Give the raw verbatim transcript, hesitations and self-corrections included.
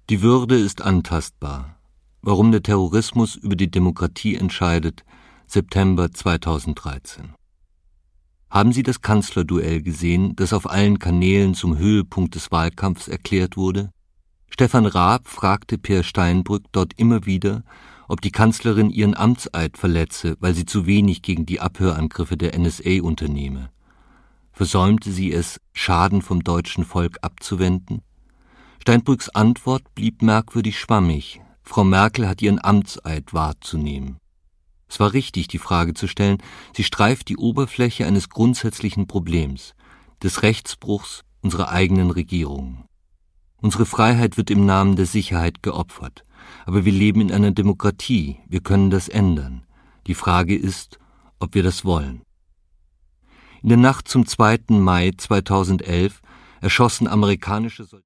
Die Würde ist antastbar. Warum der Terrorismus über die Demokratie entscheidet, September zweitausenddreizehn. Haben Sie das Kanzlerduell gesehen, das auf allen Kanälen zum Höhepunkt des Wahlkampfs erklärt wurde? Stefan Raab fragte Peer Steinbrück dort immer wieder, ob die Kanzlerin ihren Amtseid verletze, weil sie zu wenig gegen die Abhörangriffe der N S A unternehme. Versäumte sie es, Schaden vom deutschen Volk abzuwenden? Steinbrücks Antwort blieb merkwürdig schwammig. Frau Merkel hat ihren Amtseid wahrzunehmen. Es war richtig, die Frage zu stellen. Sie streift die Oberfläche eines grundsätzlichen Problems, des Rechtsbruchs unserer eigenen Regierungen. Unsere Freiheit wird im Namen der Sicherheit geopfert. Aber wir leben in einer Demokratie. Wir können das ändern. Die Frage ist, ob wir das wollen. In der Nacht zum zweiten Mai zweitausendelf erschossen amerikanische Soldaten